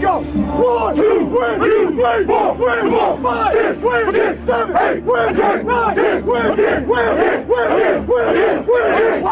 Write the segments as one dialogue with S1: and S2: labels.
S1: go. 1, 2, 3, 4, 5, 6, 7, 8, 9, 10, win again.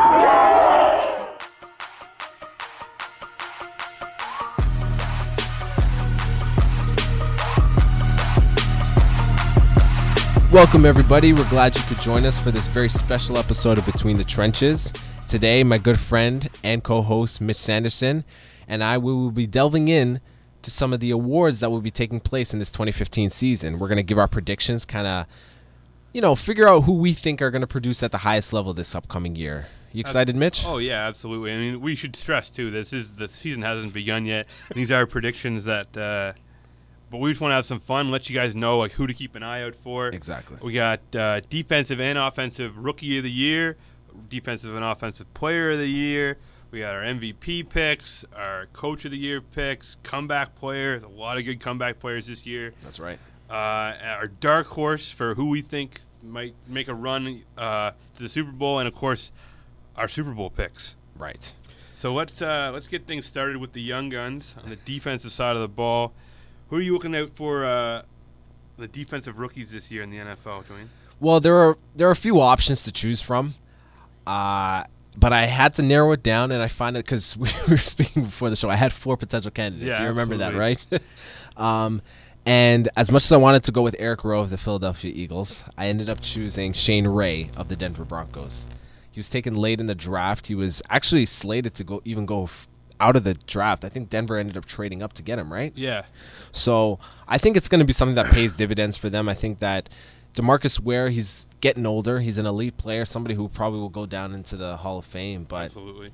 S2: Welcome, everybody. We're glad you could join us for this very special episode of Between the Trenches. Today, my good friend and co-host Mitch Sanderson and I will be delving in to some of the awards that will be taking place in this 2015 season. We're going to give our predictions, kind of, figure out who we think are going to produce at the highest level this upcoming year. You excited, Mitch?
S3: Oh, yeah, absolutely. I mean, we should stress, too, the season hasn't begun yet. These are predictions that... But we just want to have some fun, let you guys know like who to keep an eye out for.
S2: Exactly.
S3: We got defensive and offensive rookie of the year, defensive and offensive player of the year. We got our MVP picks, our coach of the year picks, comeback players. A lot of good comeback players this year.
S2: That's right.
S3: Our dark horse for who we think might make a run to the Super Bowl, and of course, our Super Bowl picks.
S2: Right.
S3: So let's get things started with the young guns on the defensive side of the ball. Who are you looking out for the defensive rookies this year in the NFL, Dwayne?
S2: Well, there are a few options to choose from, but I had to narrow it down, and I find it because we were speaking before the show. I had 4 potential candidates.
S3: Yeah,
S2: you remember
S3: absolutely.
S2: that, right? And as much as I wanted to go with Eric Rowe of the Philadelphia Eagles, I ended up choosing Shane Ray of the Denver Broncos. He was taken late in the draft. He was actually slated to go out of the draft. I think Denver ended up trading up to get him, right?
S3: Yeah.
S2: So I think it's going to be something that pays dividends for them. I think that DeMarcus Ware, he's getting older. He's an elite player, somebody who probably will go down into the Hall of Fame. But,
S3: absolutely.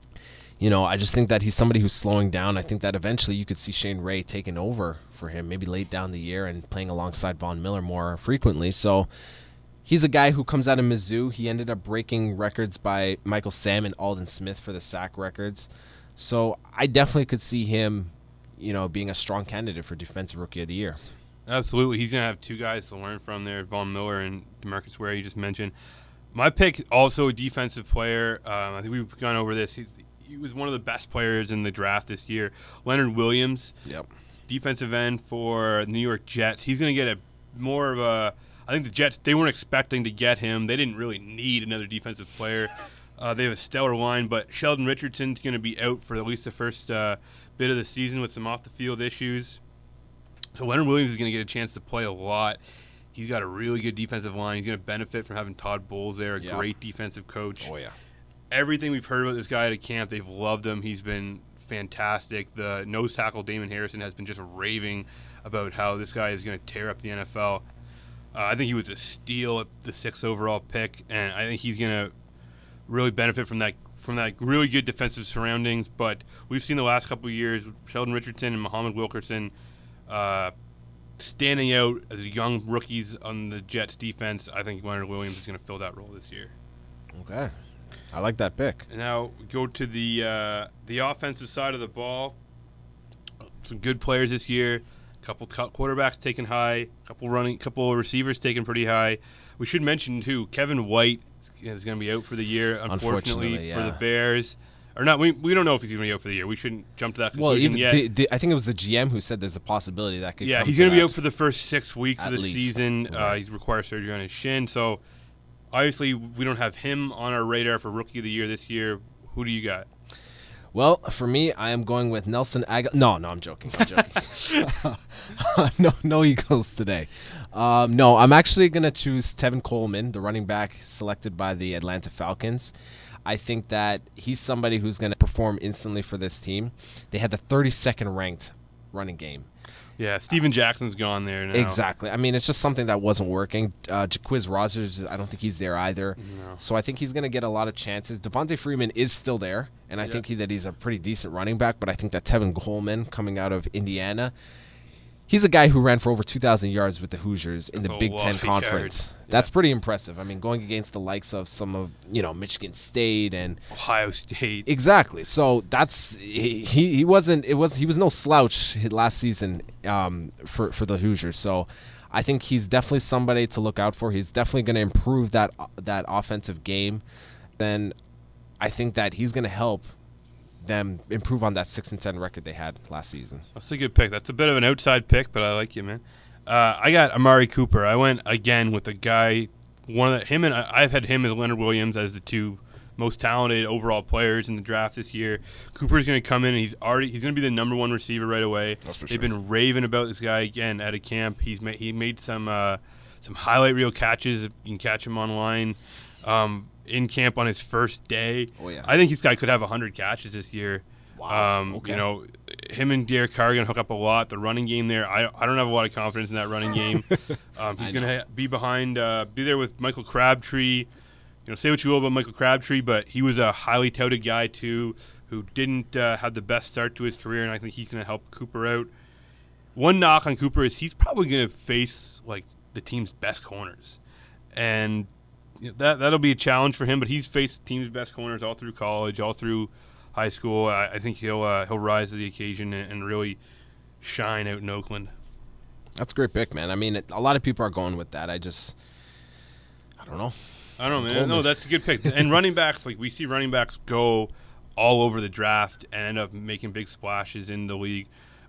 S2: I just think that he's somebody who's slowing down. I think that eventually you could see Shane Ray taking over for him, maybe late down the year and playing alongside Von Miller more frequently. So he's a guy who comes out of Mizzou. He ended up breaking records by Michael Sam and Alden Smith for the sack records. So I definitely could see him, being a strong candidate for Defensive Rookie of the Year.
S3: Absolutely. He's going to have 2 guys to learn from there, Von Miller and DeMarcus Ware, you just mentioned. My pick, also a defensive player. I think we've gone over this. He was one of the best players in the draft this year. Leonard Williams,
S2: Yep.
S3: defensive end for New York Jets. He's going to get I think the Jets, they weren't expecting to get him. They didn't really need another defensive player. They have a stellar line, but Sheldon Richardson's going to be out for at least the first bit of the season with some off-the-field issues. So Leonard Williams is going to get a chance to play a lot. He's got a really good defensive line. He's going to benefit from having Todd Bowles there, a great defensive coach.
S2: Oh, yeah.
S3: Everything we've heard about this guy at camp, they've loved him. He's been fantastic. The nose tackle, Damon Harrison, has been just raving about how this guy is going to tear up the NFL. I think he was a steal at the 6th overall pick, and I think he's going to really benefit from that really good defensive surroundings. But we've seen the last couple of years Sheldon Richardson and Muhammad Wilkerson standing out as young rookies on the Jets defense. I think Leonard Williams is going to fill that role this year.
S2: Okay. I like that pick.
S3: And now go to the offensive side of the ball. Some good players this year. A couple quarterbacks taken high. Couple receivers taken pretty high. We should mention too, Kevin White is going to be out for the year, unfortunately, for the Bears. Or not, we don't know if he's going to be out for the year. We shouldn't jump to that conclusion yet.
S2: I think it was the GM who said there's a possibility that could.
S3: Yeah, he's going to be out for the first 6 weeks of the
S2: least.
S3: season.
S2: Right.
S3: He's required surgery on his shin, so obviously we don't have him on our radar for Rookie of the Year this year. Who do you got?
S2: Well, for me, I am going with Nelson Aguilar. No, I'm joking. No Eagles today. No, I'm actually going to choose Tevin Coleman, the running back selected by the Atlanta Falcons. I think that he's somebody who's going to perform instantly for this team. They had the 32nd ranked running game.
S3: Yeah, Steven Jackson's gone there now.
S2: Exactly. I mean, it's just something that wasn't working. Jaquiz Rogers, I don't think he's there either.
S3: No.
S2: So I think he's going to get a lot of chances. Devontae Freeman is still there, and I think that he's a pretty decent running back, but I think that Tevin Coleman coming out of Indiana, he's a guy who ran for over 2,000 yards with the Hoosiers in the Big Ten Conference. That's pretty impressive. I mean, going against the likes of some of, Michigan State and
S3: Ohio State.
S2: Exactly. So that's he was no slouch last season for the Hoosiers. So I think he's definitely somebody to look out for. He's definitely going to improve that offensive game. Then I think that he's going to help them improve on that 6-10 record they had last season.
S3: That's a good pick. That's a bit of an outside pick, but I like you, man. I got Amari Cooper. I went again with a guy. I've had him and Leonard Williams as the two most talented overall players in the draft this year. Cooper's going to come in and he's going to be the number one receiver right away.
S2: That's for
S3: They've
S2: sure.
S3: been raving about this guy again at a camp. He made some highlight reel catches. You can catch him online in camp on his first day.
S2: Oh, yeah.
S3: I think this guy could have 100 catches this year.
S2: Wow. Okay.
S3: You know, him and Derek Carr are going to hook up a lot. The running game there, I don't have a lot of confidence in that running game. He's going to be there with Michael Crabtree. You know, say what you will about Michael Crabtree, but he was a highly touted guy too, who didn't have the best start to his career, and I think he's going to help Cooper out. One knock on Cooper is he's probably going to face like the team's best corners, and you know, that'll be a challenge for him. But he's faced the team's best corners all through college, all through high school. I think he'll rise to the occasion and really shine out in Oakland.
S2: That's a great pick, man. I mean, a lot of people are going with that. I don't know.
S3: I don't know, man. No, that's a good pick. And running backs, like we see running backs go all over the draft and end up making big splashes in the league.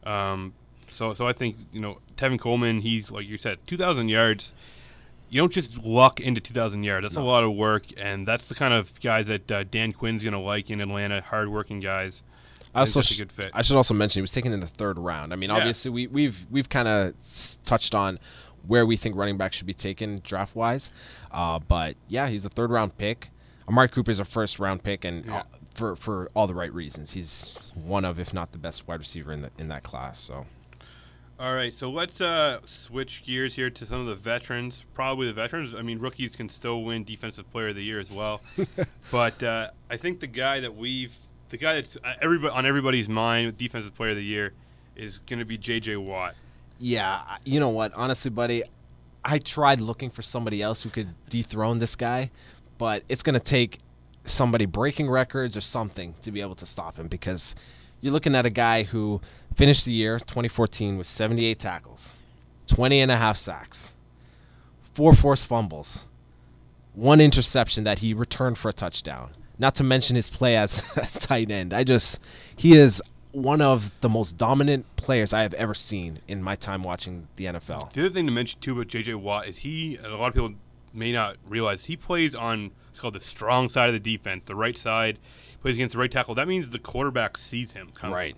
S3: So I think, you know, Tevin Coleman, he's, like you said, 2,000 yards. You don't just luck into 2,000 yards. That's a lot of work, and that's the kind of guys that Dan Quinn's going to like in Atlanta, hard-working guys. That's a good fit.
S2: I should also mention he was taken in the 3rd round. I mean, obviously we've kind of touched on where we think running back should be taken draft-wise. But, yeah, he's a 3rd-round pick. Amari Cooper's a 1st-round pick, and for all the right reasons. He's one of, if not the best wide receiver in that class. So,
S3: all right, so let's switch gears here to some of the veterans. Probably the veterans. I mean, rookies can still win Defensive Player of the Year as well. But I think the guy that's on everybody's mind with Defensive Player of the Year is going to be J.J. Watt.
S2: Yeah, you know what? Honestly, buddy, I tried looking for somebody else who could dethrone this guy, but it's going to take somebody breaking records or something to be able to stop him, because you're looking at a guy who finished the year 2014 with 78 tackles, 20.5 sacks, 4 forced fumbles, 1 interception that he returned for a touchdown. Not to mention his play as a tight end. He is one of the most dominant players I have ever seen in my time watching the NFL.
S3: The other thing to mention too about J.J. Watt is and a lot of people may not realize, he plays on what's called the strong side of the defense, the right side. He plays against the right tackle. That means the quarterback sees him coming.
S2: Right.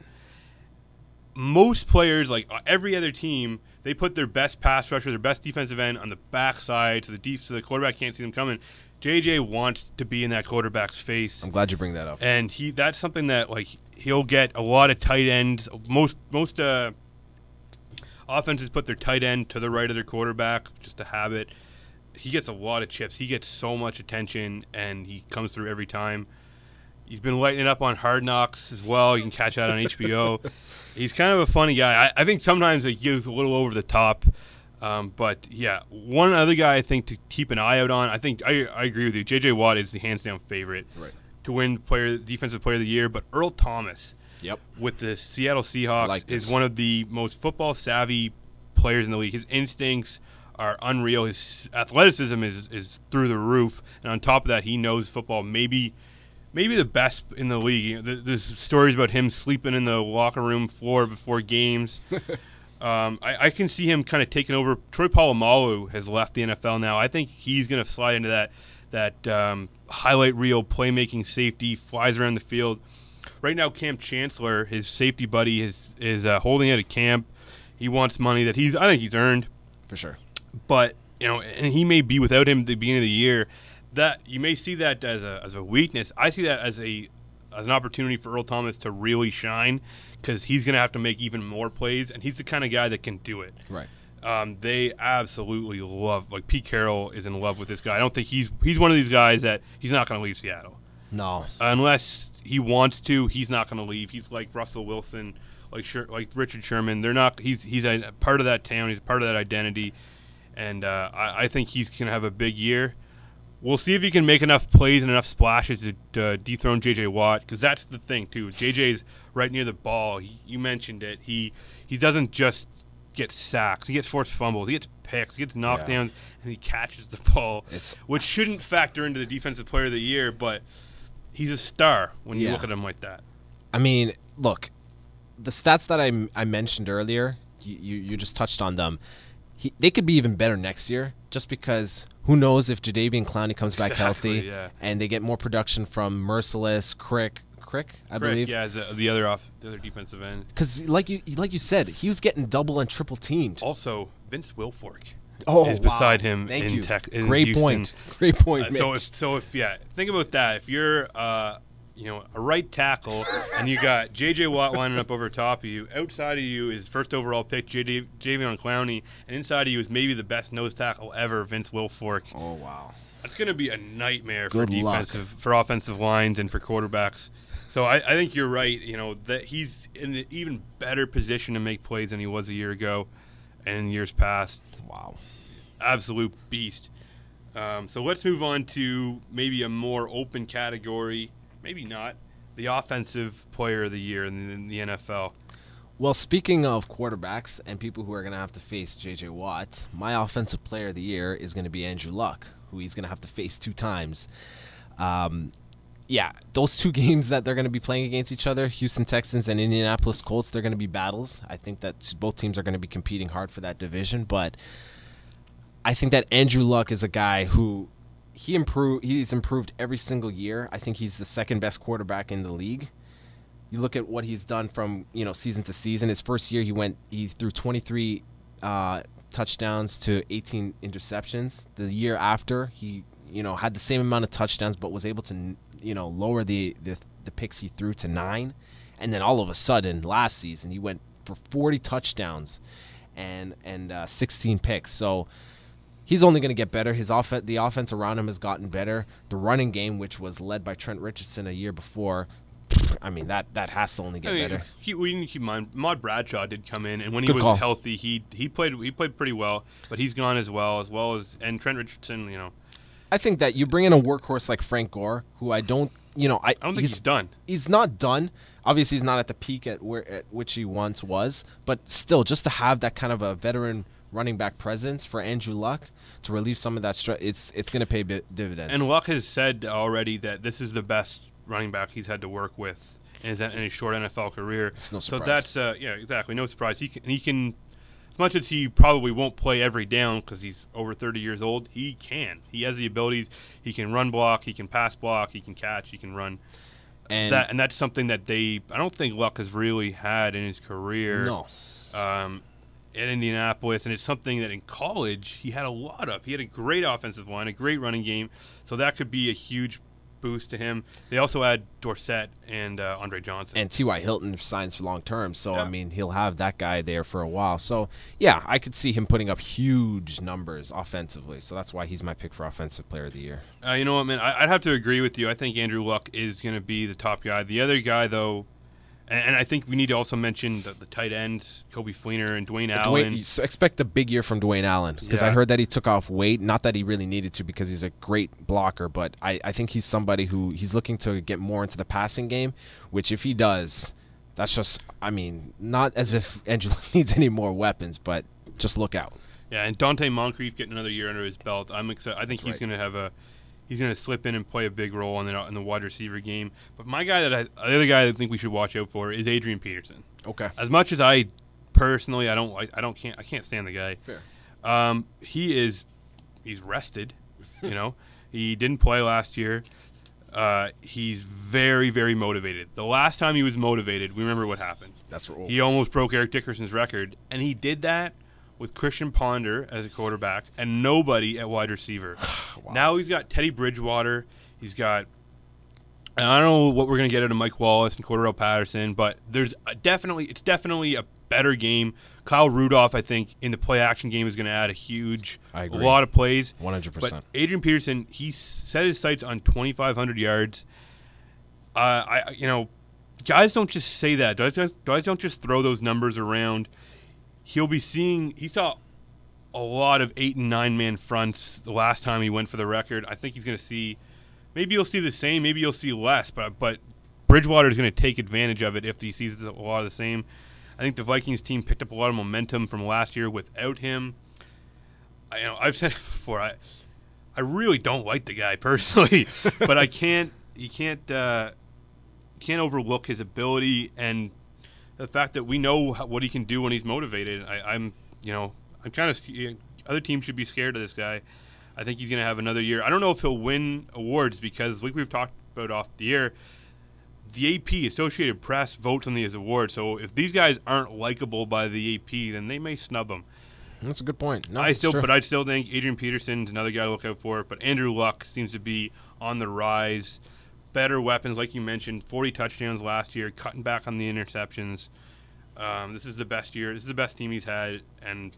S3: Most players, like every other team, they put their best pass rusher, their best defensive end on the backside so the quarterback can't see them coming. JJ wants to be in that quarterback's face.
S2: I'm glad you bring that up.
S3: And that's something that like he'll get a lot of tight ends. Most offenses put their tight end to the right of their quarterback, just a habit. He gets a lot of chips. He gets so much attention, and he comes through every time. He's been lighting it up on Hard Knocks as well. You can catch that on HBO. He's kind of a funny guy. I think sometimes he goes a little over the top. But, yeah, one other guy I think to keep an eye out on, I think I agree with you. J.J. Watt is the hands-down favorite to win Defensive Player of the Year. But Earl Thomas with the Seattle Seahawks is one of the most football-savvy players in the league. His instincts are unreal. His athleticism is through the roof. And on top of that, he knows football maybe the best in the league. There's stories about him sleeping in the locker room floor before games. I can see him kind of taking over. Troy Polamalu has left the NFL now. I think he's going to slide into that highlight reel playmaking safety, flies around the field. Right now, Cam Chancellor, his safety buddy, is holding out at camp. He wants money that I think he's earned.
S2: For sure.
S3: But, and he may be without him at the beginning of the year. That you may see that as a weakness. I see that as an opportunity for Earl Thomas to really shine, because he's going to have to make even more plays, and he's the kind of guy that can do it.
S2: Right.
S3: They absolutely love, like Pete Carroll is in love with this guy. I don't think he's one of these guys that he's not going to leave Seattle.
S2: No.
S3: Unless he wants to, he's not going to leave. He's like Russell Wilson, like Richard Sherman. They're not. He's a part of that town. He's a part of that identity, and I think he's going to have a big year. We'll see if he can make enough plays and enough splashes to dethrone J.J. Watt, because that's the thing, too. J.J.'s right near the ball. You mentioned it. He doesn't just get sacks. He gets forced fumbles. He gets picks. He gets knockdowns, and he catches the ball, which shouldn't factor into the Defensive Player of the Year, but he's a star when you look at him like that.
S2: I mean, look, the stats that I mentioned earlier, you just touched on them. They could be even better next year, just because who knows if Jadeveon Clowney comes back healthy,
S3: yeah.
S2: and they get more production from Merciless, Crick, I believe.
S3: Yeah, as the other defensive end.
S2: Because like you said, he was getting double and triple teamed.
S3: Also, Vince Wilfork
S2: wow.
S3: is beside him
S2: Thank
S3: in
S2: you.
S3: in
S2: Great
S3: Houston.
S2: point. Great point, Mitch.
S3: So if think about that. If you're a right tackle and you got J.J. Watt lining up over top of you, outside of you is first overall pick Jadeveon Clowney, and inside of you is maybe the best nose tackle ever, Vince Wilfork.
S2: Oh wow.
S3: That's going to be a nightmare
S2: Good luck.
S3: for offensive lines and for quarterbacks. So I think you're right. That he's in an even better position to make plays than he was a year ago, and in years past.
S2: Wow.
S3: Absolute beast. So let's move on to maybe a more open category. Maybe not. The offensive player of the year in the NFL.
S2: Well, speaking of quarterbacks and people who are going to have to face J.J. Watt, my offensive player of the year is going to be Andrew Luck, who he's going to have to face 2 times. Yeah, those 2 games that they're going to be playing against each other, Houston Texans and Indianapolis Colts, they're going to be battles. I think that both teams are going to be competing hard for that division, but I think that Andrew Luck is a guy who he's improved every single year. I think he's the second best quarterback in the league. You look at what he's done from season to season. His first year he threw 23 touchdowns to 18 interceptions. The year after he had the same amount of touchdowns but was able to lower the picks he threw to 9, and then all of a sudden last season he went for 40 touchdowns and 16 picks. So he's only going to get better. The offense around him has gotten better. The running game, which was led by Trent Richardson a year before, I mean that has to only get better.
S3: We need to keep in mind, Ahmad Bradshaw did come in, and when he
S2: Good
S3: was
S2: call.
S3: healthy, he played pretty well, but he's gone as well as and Trent Richardson.
S2: I think that you bring in a workhorse like Frank Gore, who I don't think
S3: he's done.
S2: He's not done. Obviously, he's not at the peak at which he once was, but still, just to have that kind of a veteran running back presence for Andrew Luck to relieve some of that stress, it's going to pay dividends.
S3: And Luck has said already that this is the best running back he's had to work with in his short NFL career.
S2: It's no
S3: surprise.
S2: surprise.
S3: So that's exactly no surprise. He can as much as he probably won't play every down because he's over 30 years old. He has the abilities. He can run block. He can pass block. He can catch. He can run. And that's something that I don't think Luck has really had in his career.
S2: No.
S3: At Indianapolis, and it's something that in college he had a lot of. He had a great offensive line, a great running game, so that could be a huge boost to him. They also had Dorsett and Andre Johnson.
S2: And T.Y. Hilton signs for long term, so
S3: Yeah.
S2: I mean he'll have that guy there for a while. So yeah, I could see him putting up huge numbers offensively. So that's why he's my pick for offensive player of the year.
S3: You know what, man? I'd have to agree with you. I think Andrew Luck is going to be the top guy. The other guy, though, and I think we need to also mention the tight ends, Coby Fleener and Dwayne Allen.
S2: So expect a big year from Dwayne Allen, because I heard that he took off weight. Not that he really needed to, because he's a great blocker, but I think he's somebody who he's looking to get more into the passing game, which if he does, that's just, I mean, not as if Andrew needs any more weapons, but just look out.
S3: Yeah, and Dante Moncrief getting another year under his belt. I'm excited. I think he's going to have he's going to slip in and play a big role in the wide receiver game. But the other guy that I think we should watch out for is Adrian Peterson.
S2: Okay.
S3: As much as I personally I can't stand the guy.
S2: Fair.
S3: He's rested. He didn't play last year. He's very, very motivated. The last time he was motivated, we remember what happened.
S2: That's right.
S3: He almost broke Eric Dickerson's record, and he did that with Christian Ponder as a quarterback and nobody at wide receiver.
S2: Wow.
S3: Now he's got Teddy Bridgewater. He's got, and I don't know what we're going to get out of Mike Wallace and Cordarrelle Patterson, but it's definitely a better game. Kyle Rudolph, I think, in the play action game is going to add a lot of plays.
S2: 100%.
S3: But Adrian Peterson, he set his sights on 2,500 yards. Guys don't just say that. Guys don't just throw those numbers around. He saw a lot of 8 and 9 man fronts the last time he went for the record. I think he's going to see, maybe you'll see the same, maybe you'll see less, but Bridgewater is going to take advantage of it if he sees a lot of the same. I think the Vikings team picked up a lot of momentum from last year without him. I've said it before, I really don't like the guy personally, but you can't overlook his ability and the fact that we know what he can do when he's motivated. I'm kind of other teams should be scared of this guy. I think he's going to have another year. I don't know if he'll win awards because, like we've talked about off the air, the AP, Associated Press, votes on these awards. So if these guys aren't likable by the AP, then they may snub them.
S2: That's a good point. No,
S3: I still think Adrian Peterson's another guy to look out for. But Andrew Luck seems to be on the rise. Better weapons, like you mentioned, 40 touchdowns last year, cutting back on the interceptions. This is the best year. This is the best team he's had, and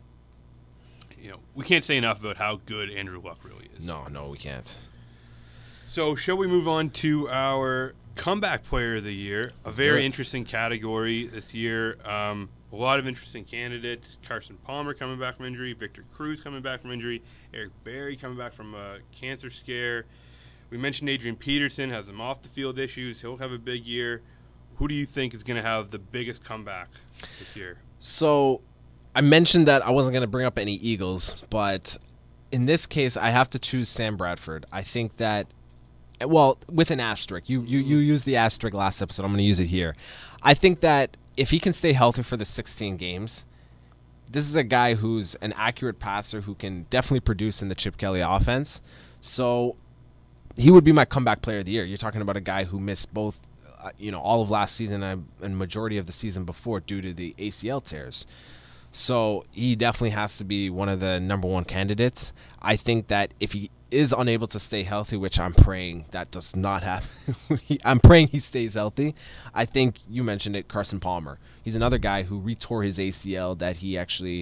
S3: we can't say enough about how good Andrew Luck really is.
S2: No, we can't.
S3: So, shall we move on to our comeback player of the year? A very interesting category this year. A lot of interesting candidates. Carson Palmer coming back from injury. Victor Cruz coming back from injury. Eric Berry coming back from a cancer scare. We mentioned Adrian Peterson has some off-the-field issues. He'll have a big year. Who do you think is going to have the biggest comeback this year?
S2: So I mentioned that I wasn't going to bring up any Eagles, but in this case, I have to choose Sam Bradford. I think that, well, with an asterisk. You used the asterisk last episode. I'm going to use it here. I think that if he can stay healthy for the 16 games, this is a guy who's an accurate passer who can definitely produce in the Chip Kelly offense. So he would be my comeback player of the year. You're talking about a guy who missed both, all of last season and majority of the season before due to the ACL tears. So he definitely has to be one of the number one candidates. I think that if he is unable to stay healthy, which I'm praying that does not happen, I'm praying he stays healthy. I think you mentioned it, Carson Palmer. He's another guy who retore his ACL that he actually,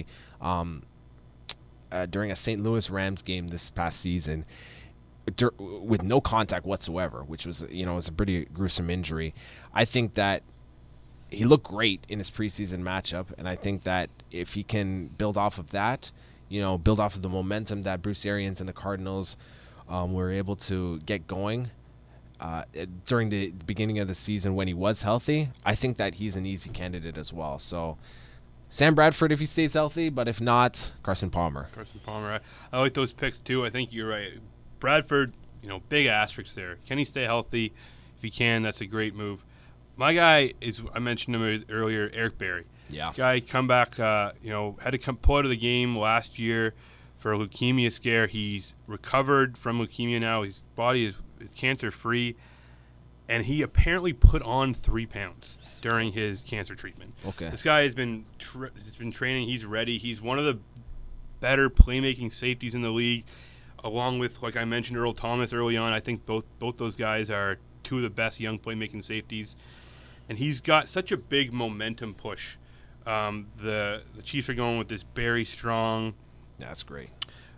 S2: during a St. Louis Rams game this past season, with no contact whatsoever, which was was a pretty gruesome injury. I think that he looked great in his preseason matchup, and I think that if he can build off of that, build off of the momentum that Bruce Arians and the Cardinals were able to get going during the beginning of the season when he was healthy, I think that he's an easy candidate as well. So Sam Bradford if he stays healthy, but if not, Carson Palmer.
S3: I like those picks too. I think you're right. Bradford, big asterisks there. Can he stay healthy? If he can, that's a great move. My guy is, I mentioned him earlier, Eric Berry.
S2: Yeah.
S3: Guy come back, had to pull out of the game last year for a leukemia scare. He's recovered from leukemia now. His body is cancer-free. And he apparently put on 3 pounds during his cancer treatment.
S2: Okay.
S3: This guy has been training. He's ready. He's one of the better playmaking safeties in the league, along with, like I mentioned, Earl Thomas early on. I think both those guys are two of the best young playmaking safeties. And he's got such a big momentum push. The Chiefs are going with this Barry Strong.
S2: That's great.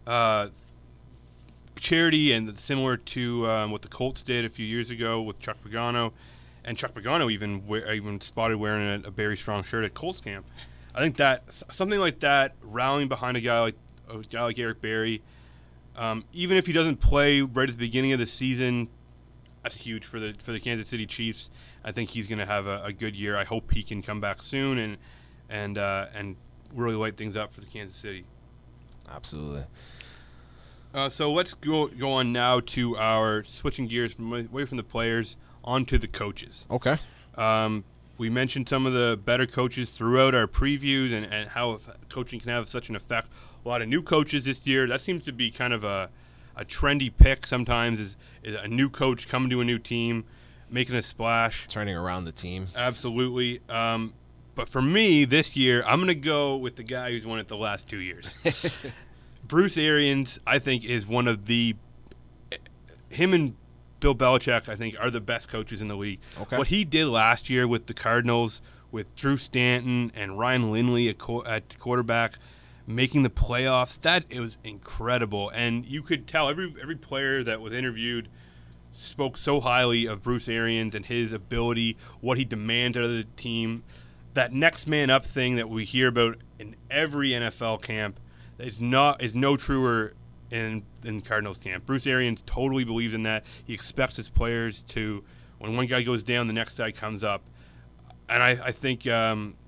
S3: Charity, and similar to what the Colts did a few years ago with Chuck Pagano. And Chuck Pagano even spotted wearing a Barry Strong shirt at Colts camp. I think that something like that, rallying behind a guy like Eric Berry, even if he doesn't play right at the beginning of the season, that's huge for the Kansas City Chiefs. I think he's going to have a good year. I hope he can come back soon and really light things up for the Kansas City.
S2: Absolutely.
S3: So let's go on now to our switching gears away from the players onto the coaches.
S2: Okay.
S3: We mentioned some of the better coaches throughout our previews and how coaching can have such an effect. A lot of new coaches this year. That seems to be kind of a trendy pick sometimes is a new coach coming to a new team, making a splash.
S2: Turning around the team.
S3: Absolutely. But for me, this year, I'm going to go with the guy who's won it the last 2 years. Bruce Arians, I think, is one of him and Bill Belichick, I think, are the best coaches in the league.
S2: Okay.
S3: What he did last year with the Cardinals, with Drew Stanton and Ryan Lindley at quarterback, making the playoffs, it was incredible. And you could tell every player that was interviewed spoke so highly of Bruce Arians and his ability, what he demands out of the team. That next man up thing that we hear about in every NFL camp is no truer in Cardinals camp. Bruce Arians totally believes in that. He expects his players to, when one guy goes down, the next guy comes up. And I think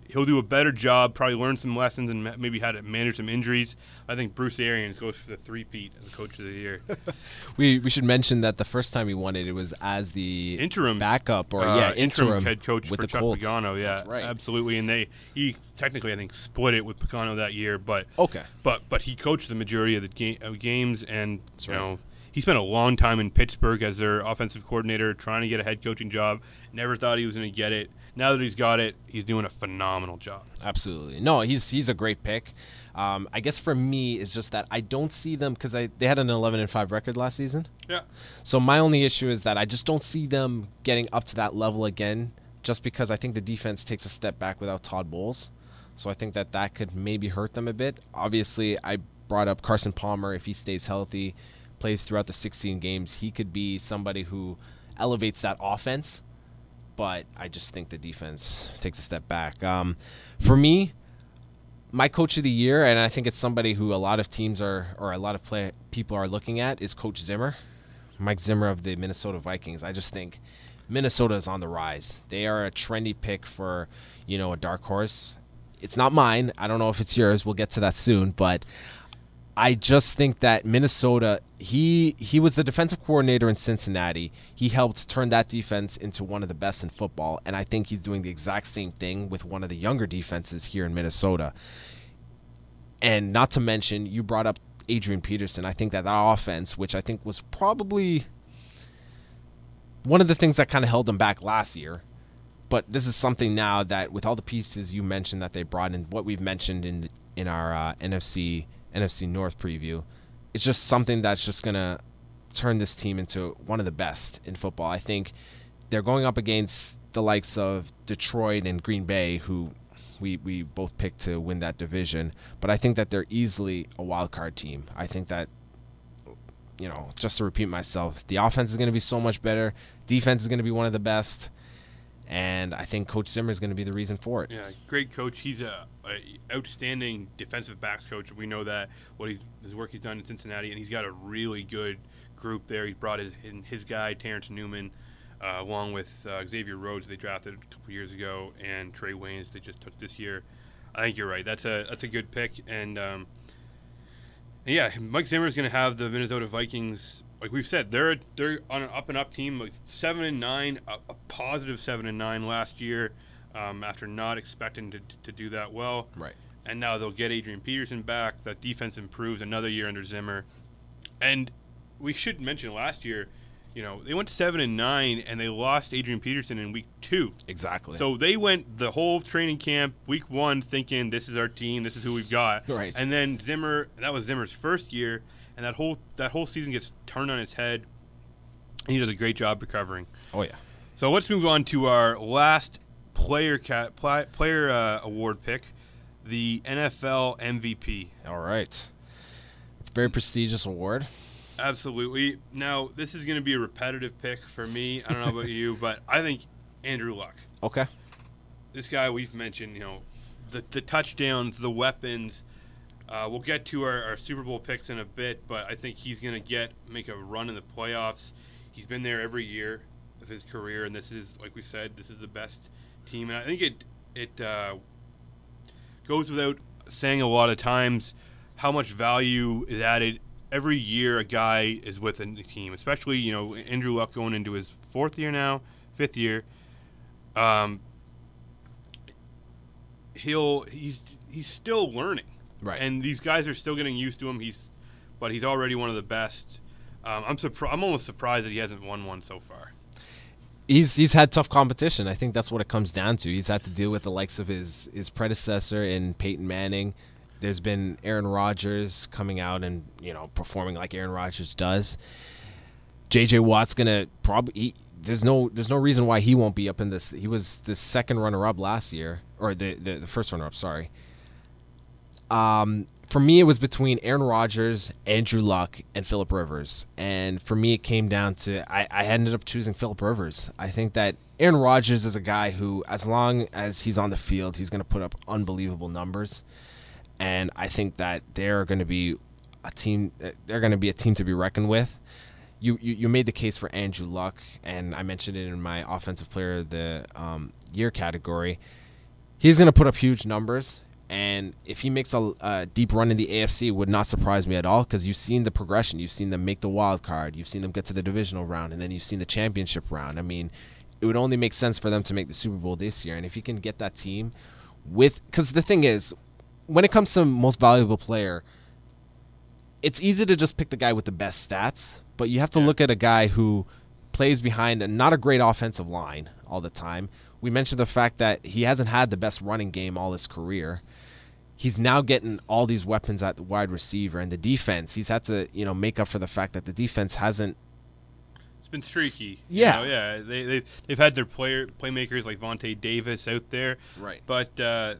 S3: he'll do a better job, probably learn some lessons, and maybe how to manage some injuries. I think Bruce Arians goes for the three-peat as Coach of the Year.
S2: We should mention that the first time he won it was as the
S3: interim
S2: backup or interim
S3: head coach
S2: with
S3: for
S2: the
S3: Chuck
S2: Colts.
S3: Pagano. Yeah,
S2: That's right.
S3: Absolutely. And he technically I think split it with Pagano that year, but
S2: Okay.
S3: But he coached the majority of the games, and
S2: That's
S3: you
S2: right.
S3: know he spent a long time in Pittsburgh as their offensive coordinator, trying to get a head coaching job. Never thought he was going to get it. Now that he's got it, he's doing a phenomenal job.
S2: Absolutely. No, he's a great pick. I guess for me, it's just that I don't see them because they had an 11-5 record last season.
S3: Yeah.
S2: So my only issue is that I just don't see them getting up to that level again, just because I think the defense takes a step back without Todd Bowles. So I think that could maybe hurt them a bit. Obviously, I brought up Carson Palmer. If he stays healthy, plays throughout the 16 games, he could be somebody who elevates that offense. But I just think the defense takes a step back. For me, my coach of the year, and I think it's somebody who a lot of teams are, or a lot of people are looking at, is Coach Zimmer, Mike Zimmer of the Minnesota Vikings. I just think Minnesota is on the rise. They are a trendy pick for, a dark horse. It's not mine. I don't know if it's yours. We'll get to that soon, but I just think that Minnesota, he was the defensive coordinator in Cincinnati. He helped turn that defense into one of the best in football, and I think he's doing the exact same thing with one of the younger defenses here in Minnesota. And not to mention, you brought up Adrian Peterson. I think that offense, which I think was probably one of the things that kind of held them back last year, but this is something now that with all the pieces you mentioned that they brought in, what we've mentioned in our NFC North preview, it's just something that's just going to turn this team into one of the best in football. I think they're going up against the likes of Detroit and Green Bay, who we both picked to win that division, but I think that they're easily a wild card team. I think that, just to repeat myself, the offense is going to be so much better, defense is going to be one of the best, and I think Coach Zimmer is going to be the reason for it.
S3: Yeah, great coach. He's a outstanding defensive backs coach. We know that his work he's done in Cincinnati, and he's got a really good group there. He's brought his guy Terrence Newman, along with Xavier Rhodes they drafted a couple years ago, and Trey Waynes they just took this year. I think you're right. That's a good pick, and yeah, Mike Zimmer is going to have the Minnesota Vikings. Like we've said, they're on an up and up team, like 7-9, a positive 7-9 last year, after not expecting to do that well.
S2: Right.
S3: And now they'll get Adrian Peterson back. That defense improves another year under Zimmer. And we should mention last year, they went 7-9 and they lost Adrian Peterson in week 2.
S2: Exactly.
S3: So they went the whole training camp week 1 thinking this is our team, this is who we've got.
S2: Right.
S3: And then that was Zimmer's first year. And that whole season gets turned on its head, and he does a great job recovering.
S2: Oh yeah.
S3: So let's move on to our last player award pick, the NFL MVP.
S2: All right. Very prestigious award.
S3: Absolutely. Now this is going to be a repetitive pick for me. I don't know about you, but I think Andrew Luck.
S2: Okay.
S3: This guy we've mentioned, the touchdowns, the weapons. We'll get to our Super Bowl picks in a bit, but I think he's going to make a run in the playoffs. He's been there every year of his career, and this is, like we said, this is the best team. And I think it goes without saying a lot of times how much value is added every year a guy is with a team, especially, Andrew Luck going into his 4th year now, 5th year. He's still learning.
S2: Right.
S3: And these guys are still getting used to him. But he's already one of the best. I'm almost surprised that he hasn't won one so far.
S2: He's had tough competition. I think that's what it comes down to. He's had to deal with the likes of his predecessor in Peyton Manning. There's been Aaron Rodgers coming out and performing like Aaron Rodgers does. J.J. Watt's gonna probably. There's no reason why he won't be up in this. He was the second runner-up last year, or the first runner-up. Sorry. For me, it was between Aaron Rodgers, Andrew Luck, and Phillip Rivers. And for me, it came down to I ended up choosing Phillip Rivers. I think that Aaron Rodgers is a guy who, as long as he's on the field, he's going to put up unbelievable numbers. And I think that they're going to be a team. They're going to be a team to be reckoned with. You made the case for Andrew Luck, and I mentioned it in my Offensive Player of the Year category. He's going to put up huge numbers, and if he makes a deep run in the AFC, it would not surprise me at all, because you've seen the progression. You've seen them make the wild card. You've seen them get to the divisional round, and then you've seen the championship round. I mean, it would only make sense for them to make the Super Bowl this year, and if he can get that team with, because the thing is, when it comes to most valuable player, it's easy to just pick the guy with the best stats, but you have to look at a guy who plays behind not a great offensive line all the time. We mentioned the fact that he hasn't had the best running game all his career. He's now getting all these weapons at the wide receiver, and the defense, he's had to, make up for the fact that the defense hasn't.
S3: It's been streaky.
S2: Yeah.
S3: They've had their playmakers like Vontae Davis out there.
S2: Right.
S3: But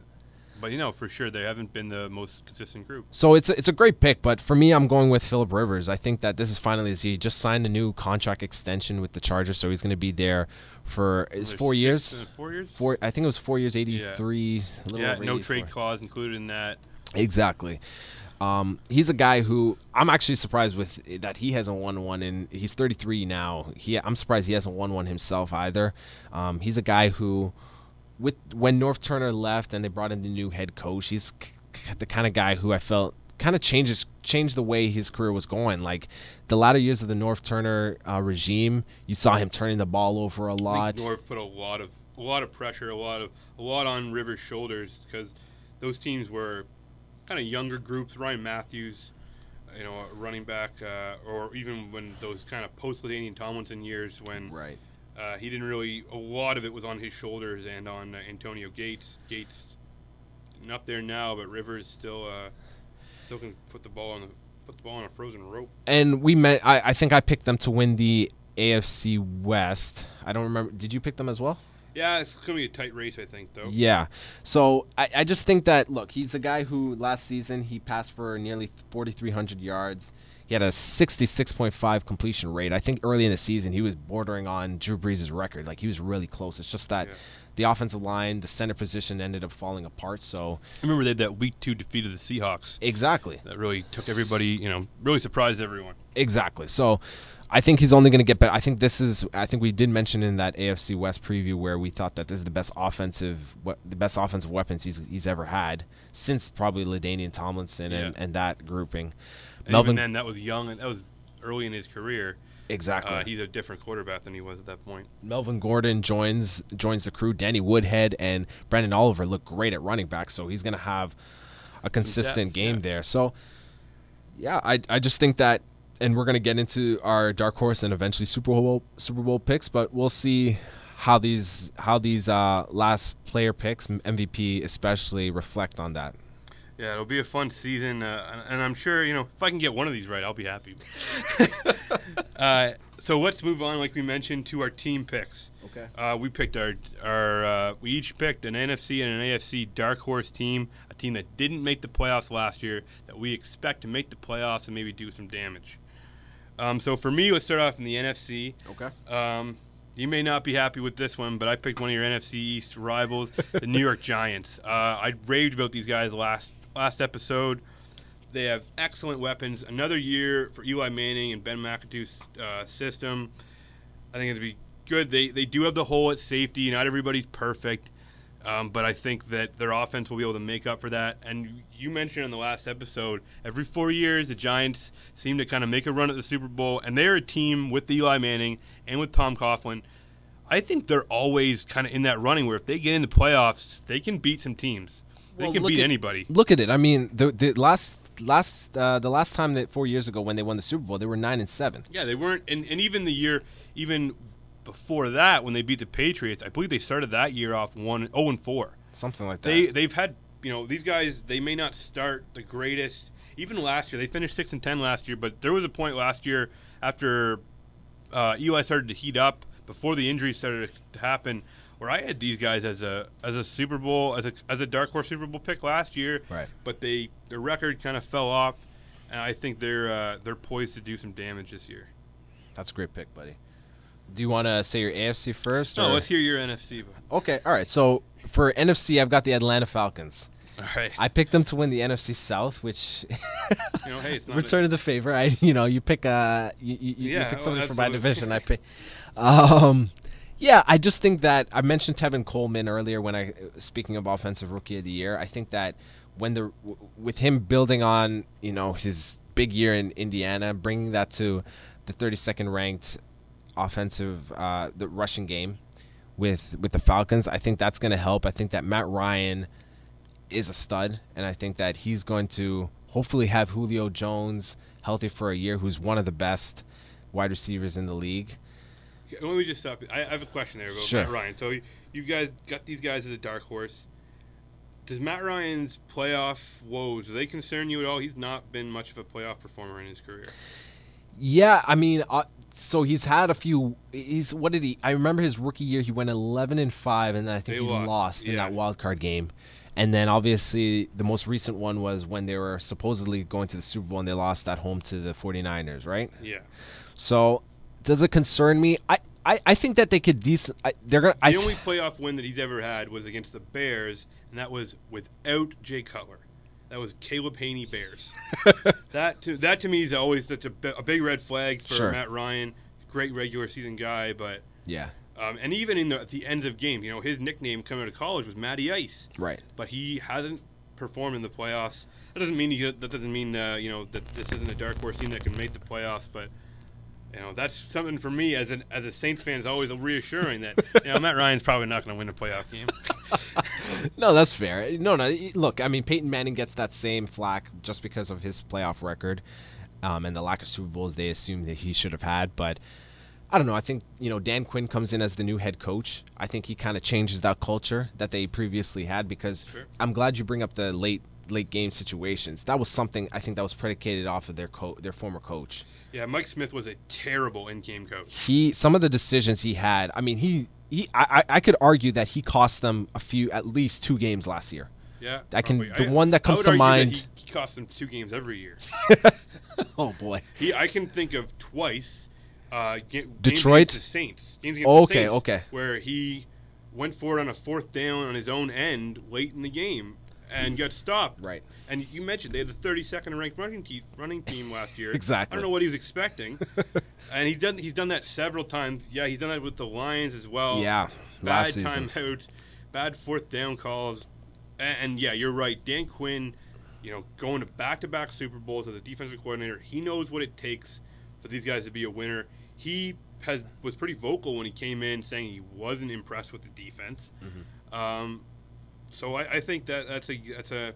S3: for sure they haven't been the most consistent group.
S2: So it's a great pick, but for me, I'm going with Phillip Rivers. I think that this is finally his year. He just signed a new contract extension with the Chargers, so he's going to be there for 4 years.
S3: 4 years?
S2: I think it was 4 years, 83. A little over
S3: no
S2: 84.
S3: trade clause included in that.
S2: Exactly. He's a guy who I'm actually surprised with that he hasn't won one, and he's 33 now. I'm surprised he hasn't won one himself either. He's a guy who, when North Turner left and they brought in the new head coach, he's the kind of guy who I felt kind of changed the way his career was going. Like the latter years of the North Turner regime, you saw him turning the ball over a lot.
S3: I think North put a lot of pressure, a lot on Rivers' shoulders, because those teams were kind of younger groups. Ryan Matthews, running back, or even when those kind of post-LaDainian Tomlinson years when he didn't really. A lot of it was on his shoulders and on Antonio Gates. Gates, up there now, but Rivers still can put the ball on a frozen rope.
S2: And I think I picked them to win the AFC West. I don't remember. Did you pick them as well?
S3: Yeah, it's going to be a tight race, I think, though.
S2: Yeah. So I just think that, look, he's a guy who last season he passed for nearly 4,300 yards. He had a 66.5 completion rate. I think early in the season he was bordering on Drew Brees' record. Like, he was really close. It's just that the offensive line, the center position ended up falling apart. So
S3: I remember they had that Week 2 defeat of the Seahawks.
S2: Exactly.
S3: That really took everybody, really surprised everyone.
S2: Exactly. So I think he's only going to get better. I think we did mention in that AFC West preview where we thought that this is the best offensive weapons he's ever had since probably LaDainian Tomlinson and that grouping.
S3: And even then, that was young, and that was early in his career.
S2: Exactly.
S3: He's a different quarterback than he was at that point.
S2: Melvin Gordon joins the crew. Danny Woodhead and Brandon Oliver look great at running back, so he's going to have a consistent game there. So, yeah, I just think that, and we're going to get into our dark horse and eventually Super Bowl picks, but we'll see how these last player picks, MVP especially, reflect on that.
S3: Yeah, it'll be a fun season, and I'm sure, if I can get one of these right, I'll be happy. So let's move on, like we mentioned, to our team picks.
S2: Okay.
S3: We picked we each picked an NFC and an AFC dark horse team, a team that didn't make the playoffs last year, that we expect to make the playoffs and maybe do some damage. So for me, let's start off in the NFC.
S2: Okay.
S3: You may not be happy with this one, but I picked one of your NFC East rivals, the New York Giants. I raved about these guys last episode. They have excellent weapons. Another year for Eli Manning and Ben McAdoo's system. I think it'll be good. They do have the hole at safety. Not everybody's perfect, but I think that their offense will be able to make up for that. And you mentioned in the last episode, every 4 years the Giants seem to kind of make a run at the Super Bowl, and they're a team with Eli Manning and with Tom Coughlin. I think they're always kind of in that running where if they get in the playoffs, they can beat some teams. They can beat anybody.
S2: Look at it. I mean, the last time that 4 years ago when they won the Super Bowl, they were 9-7.
S3: Yeah, they weren't, and even the year, even before that, when they beat the Patriots, I believe they started that year off 0-4.
S2: Something like that.
S3: They've had, these guys. They may not start the greatest. Even last year, they finished 6-10 last year, but there was a point last year after Eli started to heat up, before the injuries started to happen, where I had these guys as a Super Bowl, as a dark horse Super Bowl pick last year.
S2: Right.
S3: But their record kind of fell off, and I think they're poised to do some damage this year.
S2: That's a great pick, buddy. Do you want to say your AFC first?
S3: No, let's hear your NFC.
S2: Okay, all right. So for NFC, I've got the Atlanta Falcons.
S3: All right.
S2: I picked them to win the NFC South, which
S3: hey, it's not
S2: return of the favor. You pick you pick somebody from my division. I pick. Yeah, I just think that I mentioned Tevin Coleman earlier when speaking of offensive rookie of the year. I think that with him building on his big year in Indiana, bringing that to the 32nd ranked offensive the rushing game with the Falcons, I think that's going to help. I think that Matt Ryan is a stud, and I think that he's going to hopefully have Julio Jones healthy for a year, who's one of the best wide receivers in the league.
S3: Let me just stop you. I have a question there about
S2: Sure.
S3: Matt Ryan. So you guys got these guys as a dark horse. Does Matt Ryan's playoff woes, do they concern you at all? He's not been much of a playoff performer in his career.
S2: Yeah, I mean, so he's had a few. What did he? I remember his rookie year, he went 11-5, and then I think he lost in that wild card game. And then obviously the most recent one was when they were supposedly going to the Super Bowl and they lost at home to the 49ers, right?
S3: Yeah.
S2: So does it concern me? I think that they could they're gonna.
S3: The only playoff win that he's ever had was against the Bears, and that was without Jay Cutler. That was Caleb Haney Bears. that to me is always such a big red flag for Matt Ryan. Great regular season guy, but
S2: yeah.
S3: And even in the ends of games, his nickname coming out of college was Matty Ice.
S2: Right.
S3: But he hasn't performed in the playoffs. That doesn't mean that this isn't a dark horse team that can make the playoffs, but. That's something for me as a Saints fan is always reassuring that Matt Ryan's probably not going to win a playoff game.
S2: No, that's fair. No. Look, I mean, Peyton Manning gets that same flack just because of his playoff record and the lack of Super Bowls they assume that he should have had. But I don't know. I think Dan Quinn comes in as the new head coach. I think he kind of changes that culture that they previously had because I'm glad you bring up the late game situations. That was something I think that was predicated off of their former coach.
S3: Yeah, Mike Smith was a terrible in-game coach.
S2: Some of the decisions he had, I mean, I could argue that he cost them at least 2 games last year.
S3: Yeah,
S2: the one that comes to mind.
S3: He cost them 2 games every year.
S2: Oh boy.
S3: I can think of twice.
S2: Detroit,
S3: games against the Saints. Games against the Saints,
S2: okay.
S3: Where he went for it on a 4th down on his own end late in the game. And got stopped.
S2: Right.
S3: And you mentioned they had the 32nd ranked running team last year.
S2: Exactly.
S3: I don't know what he was expecting. And he's done that several times. Yeah, he's done that with the Lions as well.
S2: Yeah.
S3: Bad timeouts, bad 4th down calls. And yeah, you're right. Dan Quinn, going to back-to-back Super Bowls as a defensive coordinator, he knows what it takes for these guys to be a winner. He was pretty vocal when he came in saying he wasn't impressed with the defense. Mm-hmm. So I think that's a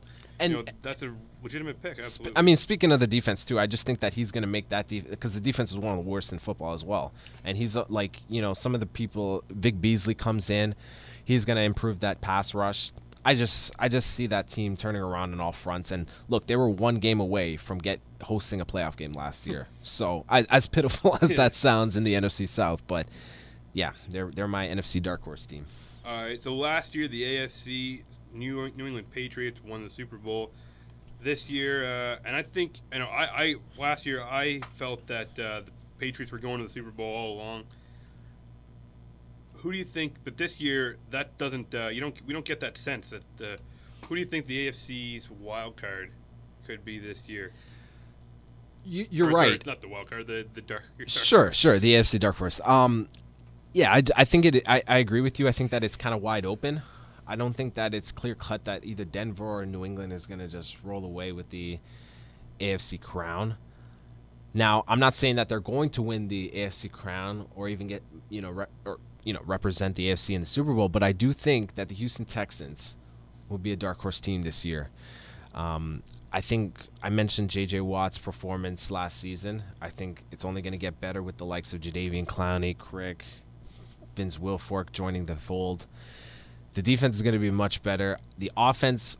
S3: legitimate pick. Absolutely.
S2: I mean, speaking of the defense too, I just think that he's going to make that because the defense is one of the worst in football as well. And he's some of the people. Vic Beasley comes in, he's going to improve that pass rush. I just see that team turning around on all fronts. And look, they were 1 game away from hosting a playoff game last year. So as pitiful as that sounds in the NFC South, but yeah, they're my NFC dark horse team.
S3: All right, so last year the AFC New England Patriots won the Super Bowl. This year, and I think last year I felt that the Patriots were going to the Super Bowl all along. Who do you think? But this year that doesn't. We don't get that sense that. Who do you think the AFC's wild card could be this year?
S2: You're right.
S3: Sorry, not the wild card. The dark.
S2: Sure. The AFC dark horse. Yeah, I think I agree with you. I think that it's kind of wide open. I don't think that it's clear cut that either Denver or New England is going to just roll away with the AFC crown. Now, I'm not saying that they're going to win the AFC crown or even get represent the AFC in the Super Bowl, but I do think that the Houston Texans will be a dark horse team this year. I think I mentioned J.J. Watt's performance last season. I think it's only going to get better with the likes of Jadeveon Clowney, Crick, Vince Wilfork joining the fold. The defense is going to be much better. The offense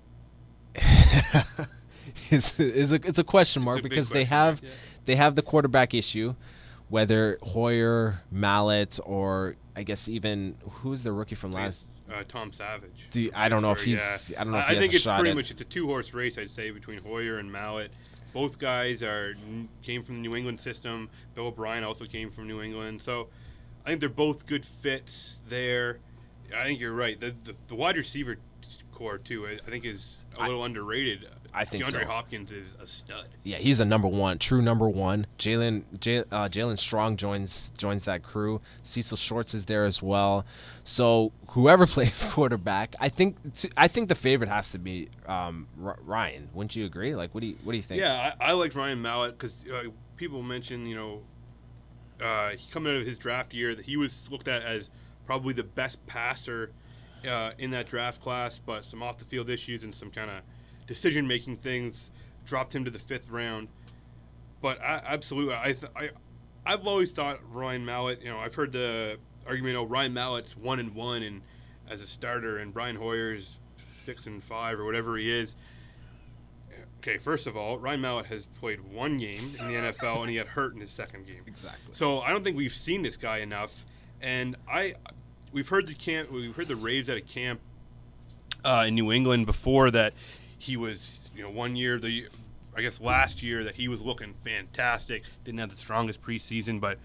S2: it's a question mark because they have the quarterback issue, whether Hoyer, Mallett, or I guess even who's the rookie from last.
S3: Tom Savage.
S2: I don't know if he's. I don't know if he has
S3: think
S2: a shot.
S3: It's pretty much it's a 2-horse race, I'd say, between Hoyer and Mallett. Both guys came from the New England system. Bill O'Brien also came from New England, so I think they're both good fits there. I think you're right. The wide receiver core too. I think is a little underrated.
S2: I think
S3: DeAndre
S2: so.
S3: Hopkins is a stud.
S2: Yeah, he's a number one, true number one. Jalen Strong joins that crew. Cecil Shorts is there as well. So whoever plays quarterback, I think the favorite has to be Ryan. Wouldn't you agree? Like, what do you think?
S3: Yeah, I liked Ryan Mallett because people mention, coming out of his draft year, that he was looked at as probably the best passer in that draft class, but some off the field issues and some kind of decision making things dropped him to the 5th round. But absolutely, I've always thought Ryan Mallett. I've heard the argument, Ryan Mallett's 1-1 and as a starter, and Brian Hoyer's 6-5 or whatever he is. Okay, first of all, Ryan Mallett has played 1 game in the NFL, and he got hurt in his 2nd game.
S2: Exactly.
S3: So I don't think we've seen this guy enough. And we've heard the raves at a camp in New England before that he was, 1 year, I guess last year, that he was looking fantastic. Didn't have the strongest preseason, but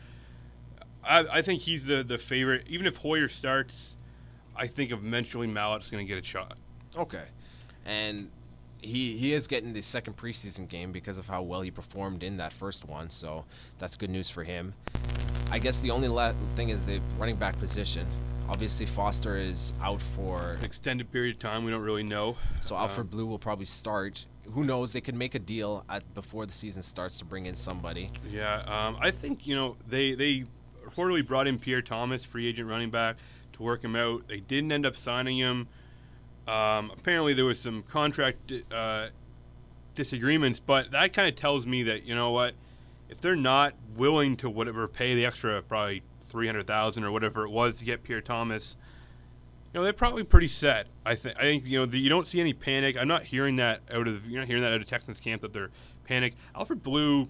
S3: I think he's the favorite. Even if Hoyer starts, I think eventually Mallett's going to get a shot.
S2: Okay, and he is getting the 2nd preseason game because of how well he performed in that first one, so that's good news for him. I guess the only thing is the running back position. Obviously, Foster is out for
S3: An extended period of time. We don't really know.
S2: So Alfred Blue will probably start. Who knows? They could make a deal before the season starts to bring in somebody.
S3: Yeah, I think they reportedly brought in Pierre Thomas, free agent running back, to work him out. They didn't end up signing him. Apparently, there was some contract disagreements, but that kind of tells me that if they're not willing to pay the extra probably $300,000 or whatever it was to get Pierre Thomas, they're probably pretty set. I think you don't see any panic. You're not hearing that out of Texans camp that they're panicked. Alfred Blue,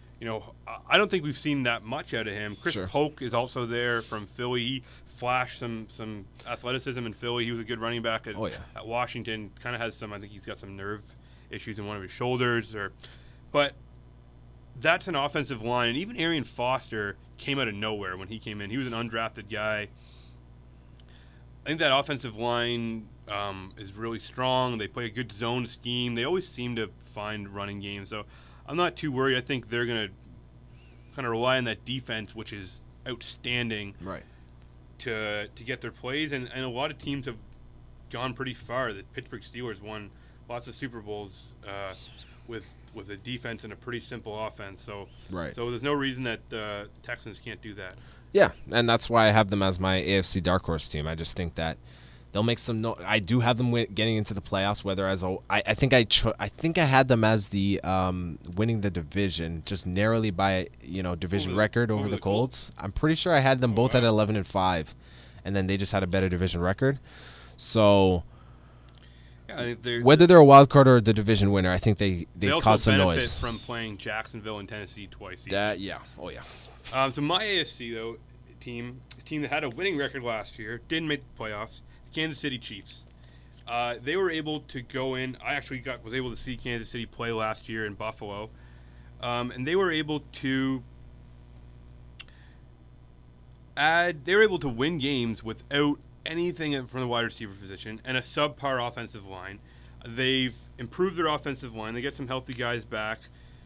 S3: I don't think we've seen that much out of him. Chris Polk is also there from Philly. He flashed some athleticism in Philly. He was a good running back at Washington. Kind of has I think he's got some nerve issues in one of his shoulders, but that's an offensive line. And even Arian Foster came out of nowhere when he came in. He was an undrafted guy. I think that offensive line is really strong. They play a good zone scheme. They always seem to find running games. So I'm not too worried. I think they're going to kind of rely on that defense, which is outstanding, to get their plays. And a lot of teams have gone pretty far. The Pittsburgh Steelers won lots of Super Bowls with a defense and a pretty simple offense. So there's no reason that Texans can't do that.
S2: Yeah, and that's why I have them as my AFC dark horse team. I just think that they'll make some. I do have them getting into the playoffs. Whether I think I had them as the winning the division just narrowly by division record over the Colts. I'm pretty sure I had them both at 11-5, and then they just had a better division record. So
S3: I think
S2: whether they're a wild card or the division winner, I think they cause some noise.
S3: They also benefit from playing Jacksonville and Tennessee twice each. So my AFC team that had a winning record last year, didn't make the playoffs, the Kansas City Chiefs. They were able to go in. I actually was able to see Kansas City play last year in Buffalo, and they were able to win games without anything from the wide receiver position and a subpar offensive line. They've improved their offensive line. They get some healthy guys back.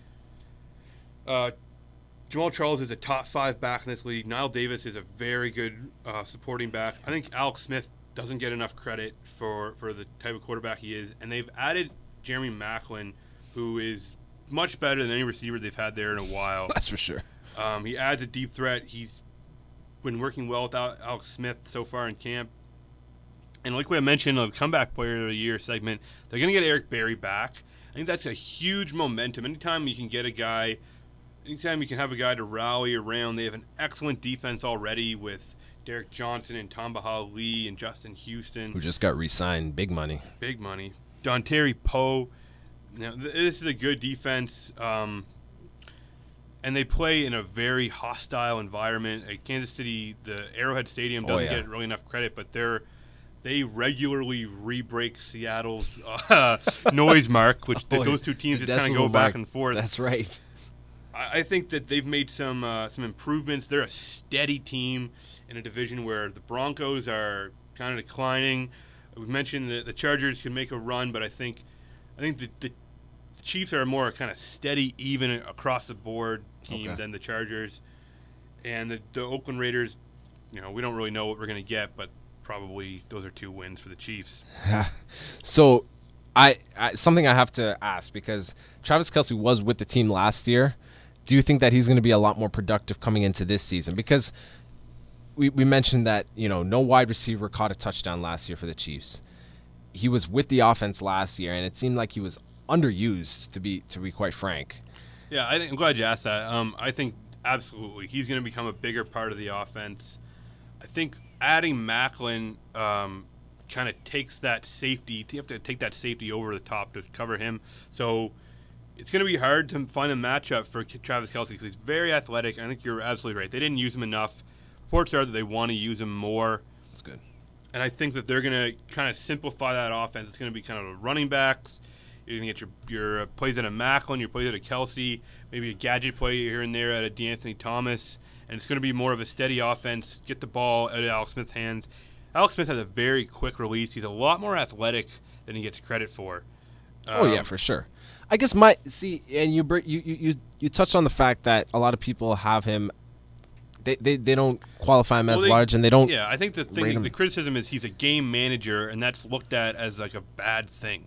S3: Jamal Charles is a top 5 back in this league. Niall Davis is a very good supporting back. I think Alex Smith doesn't get enough credit for the type of quarterback he is. And they've added Jeremy Maclin, who is much better than any receiver they've had there in a while.
S2: That's for sure.
S3: He adds a deep threat. He's been working well with Alex Smith so far in camp. And like I mentioned on the Comeback Player of the Year segment, they're going to get Eric Berry back. I think that's a huge momentum. Anytime you can have a guy to rally around, they have an excellent defense already with Derek Johnson and Tamba Lee and Justin Houston,
S2: who just got re-signed. Big money.
S3: Dontari Poe. Now, this is a good defense, and they play in a very hostile environment. At Kansas City, the Arrowhead Stadium doesn't get really enough credit, but they regularly re-break Seattle's noise mark, which those two teams just kind of go back and forth.
S2: That's right.
S3: I think that they've made some improvements. They're a steady team in a division where the Broncos are kind of declining. We mentioned that the Chargers could make a run, but I think the Chiefs are a more kind of steady, even across the board team than the Chargers, and the Oakland Raiders. We don't really know what we're going to get, but probably those are 2 wins for the Chiefs.
S2: So, I something I have to ask, because Travis Kelce was with the team last year. Do you think that he's going to be a lot more productive coming into this season? Because we mentioned that no wide receiver caught a touchdown last year for the Chiefs. He was with the offense last year, and it seemed like he was underused, to be quite frank.
S3: Yeah, I'm glad you asked that. I think absolutely he's going to become a bigger part of the offense. I think adding Macklin kind of takes that safety. You have to take that safety over the top to cover him. So it's going to be hard to find a matchup for Travis Kelce because he's very athletic. I think you're absolutely right. They didn't use him enough. Reports are that they want to use him more.
S2: That's good.
S3: And I think that they're going to kind of simplify that offense. It's going to be kind of running backs. You're going to get your plays out of Macklin, your plays out of Kelce, maybe a gadget play here and there out of D'Anthony Thomas. And it's going to be more of a steady offense. Get the ball out of Alex Smith's hands. Alex Smith has a very quick release. He's a lot more athletic than he gets credit for.
S2: Oh yeah, for sure. I guess and you touched on the fact that a lot of people have him. They don't qualify him as large, and they don't.
S3: Yeah, I think the criticism is he's a game manager, and that's looked at as like a bad thing.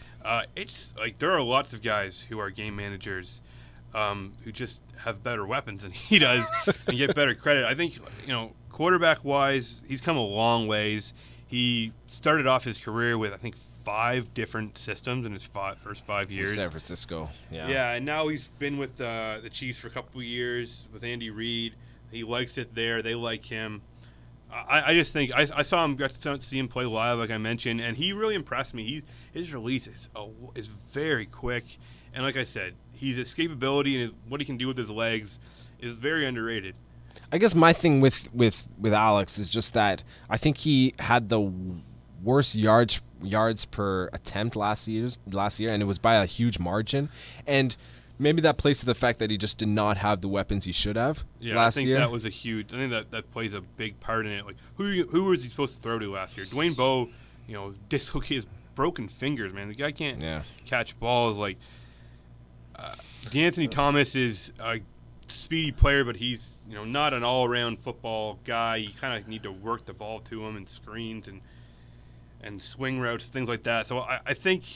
S3: It's like there are lots of guys who are game managers who just have better weapons than he does and get better credit. I think quarterback-wise, he's come a long ways. He started off his career with, I think, 5 different systems in his first 5 years.
S2: San Francisco, yeah.
S3: Yeah, and now he's been with the Chiefs for a couple of years with Andy Reid. He likes it there. They like him. I just think I got to see him play live, like I mentioned, and he really impressed me. His release is very quick, and like I said, his escapability and what he can do with his legs is very underrated.
S2: I guess my thing with Alex is just that I think he had the worst yards per attempt last year, and it was by a huge margin. And maybe that plays to the fact that he just did not have the weapons he should have last year.
S3: I think that was I think that plays a big part in it. Like who was he supposed to throw to last year? Dwayne Bowe, dislocated his broken fingers, man. The guy can't catch balls. Like D'Anthony Thomas is a speedy player, but he's not an all-around football guy. You kind of need to work the ball to him and screens and swing routes, things like that. So I think,